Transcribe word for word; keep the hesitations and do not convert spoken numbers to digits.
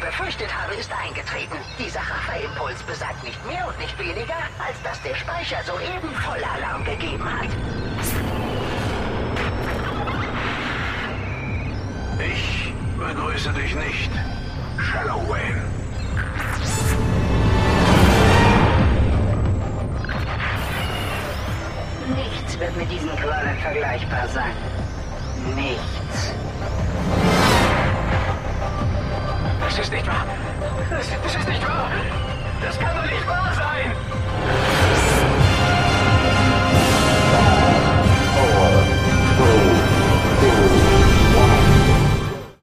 befürchtet habe, ist eingetreten. Dieser Rafferimpuls besagt nicht mehr und nicht weniger, als dass der Speicher soeben Vollalarm gegeben hat. Ich begrüße dich nicht, Shallow Wayne. Nichts wird mit diesen Qualen vergleichbar sein. Nichts.